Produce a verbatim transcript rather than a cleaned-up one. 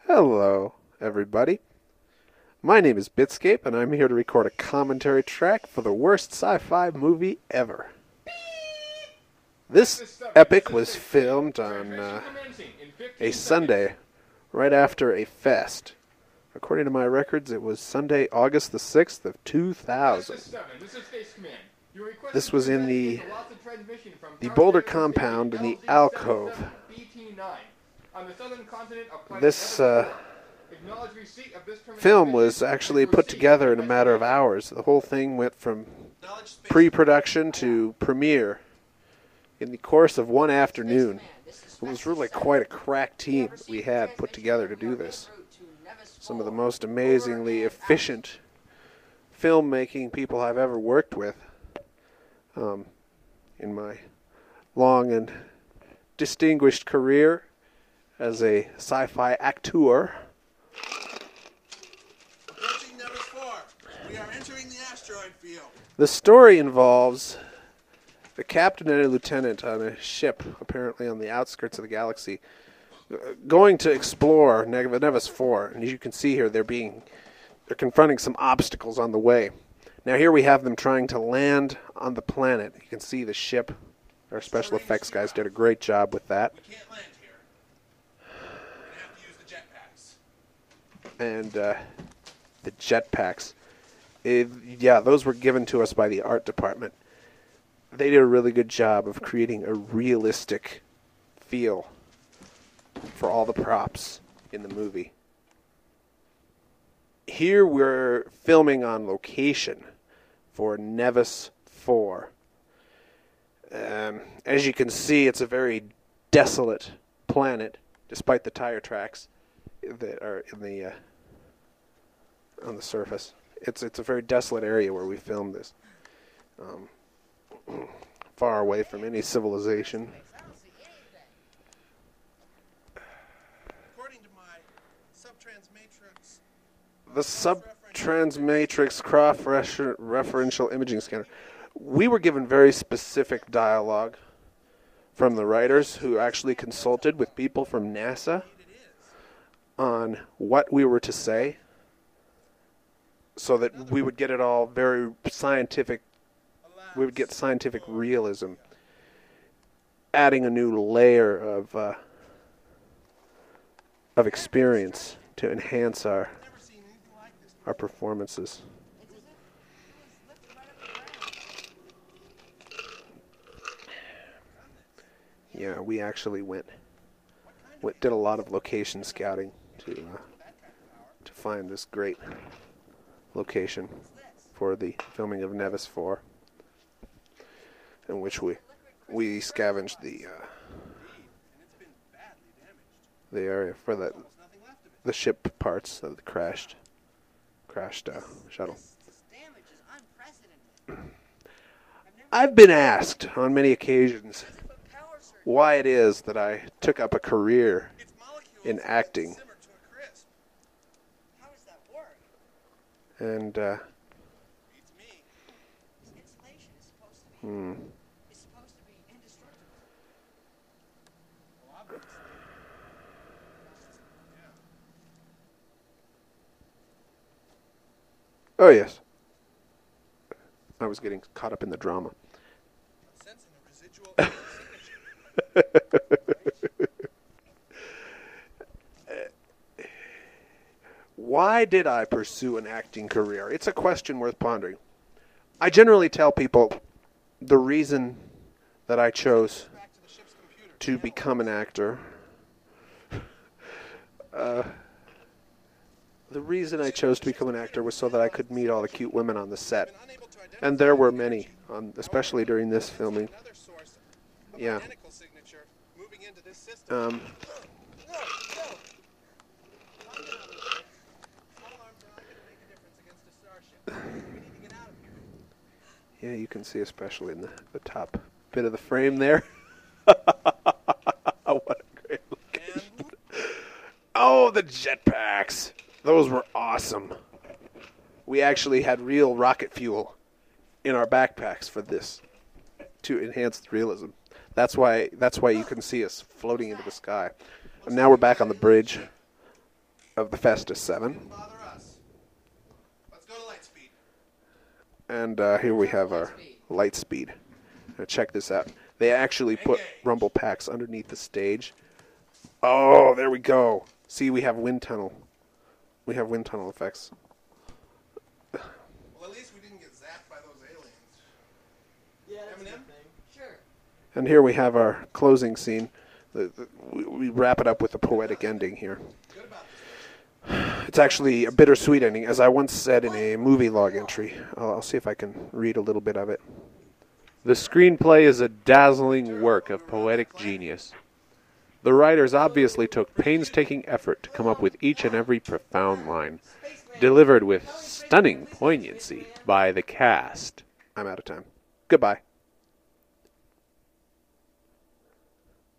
Hello, everybody. My name is Bitscape, and I'm here to record a commentary track for the worst sci-fi movie ever. This epic was filmed on uh, a Sunday, right after a fest. According to my records, it was Sunday, August the sixth of two thousand. This was in the the Boulder compound in the alcove. This uh, film was actually put together in a matter of hours. The whole thing went from pre-production to premiere in the course of one afternoon. It was really quite a crack team that we had put together to do this. Some of the most amazingly efficient filmmaking people I've ever worked with um, in my long and distinguished career as a sci-fi acteur. Approaching Nevis four. We are entering the asteroid field. The story involves the captain and a lieutenant on a ship, apparently on the outskirts of the galaxy, going to explore Nevis four. And as you can see here, they're being they're confronting some obstacles on the way. Now here we have them trying to land on the planet. You can see the ship. Our special effects guys did a great job with that. We can't land here. We're going to have to use the jetpacks. And uh, the jetpacks. It, yeah, those were given to us by the art department. They did a really good job of creating a realistic feel for all the props in the movie. Here we're filming on location for Nevis four. Um, as you can see, it's a very desolate planet, despite the tire tracks that are in the uh, on the surface. It's it's a very desolate area where we filmed this, um, far away from any civilization. According to my subtransmatrix, The subtransmatrix cross-referential imaging scanner. We were given very specific dialogue from the writers who actually consulted with people from NASA on what we were to say so that we would get it all very scientific. We would get scientific realism, adding a new layer of uh, of experience to enhance our our performances. Yeah, we actually went, went did a lot of location scouting to uh, to find this great location for the filming of Nevis four, in which we we scavenged the uh, the area for the the ship parts of the crashed crashed uh, shuttle. I've been asked on many occasions why it is that I took up a career in acting. And, uh, hmm. Oh, yes. I was getting caught up in the drama. Why did I pursue an acting career? It's a question worth pondering. I generally tell people the reason that I chose to become an actor, uh, the reason I chose to become an actor was so that I could meet all the cute women on the set. And there were many, on, especially during this filming. Yeah. Um, yeah, you can see especially in the, the top bit of the frame there. What a great location. Oh, the jetpacks. Those were awesome. We actually had real rocket fuel in our backpacks for this to enhance the realism. That's why that's why you can see us floating into the sky. And now we're back on the bridge. of the Festus seven. Didn't bother us. Let's go to Lightspeed. And uh, here we have our Lightspeed. Now check this out. They actually put rumble packs underneath the stage. Oh, there we go. See, we have wind tunnel. We have wind tunnel effects. Well, at least we didn't get zapped by those aliens. Yeah, that's a Eminem? good thing. Sure. And here we have our closing scene. The, the, we, we wrap it up with a poetic ending here. Good about this. It's actually a bittersweet ending, as I once said in a movie log entry. I'll, I'll see if I can read a little bit of it. The screenplay is a dazzling work of poetic genius. The writers obviously took painstaking effort to come up with each and every profound line, delivered with stunning poignancy by the cast. I'm out of time. Goodbye.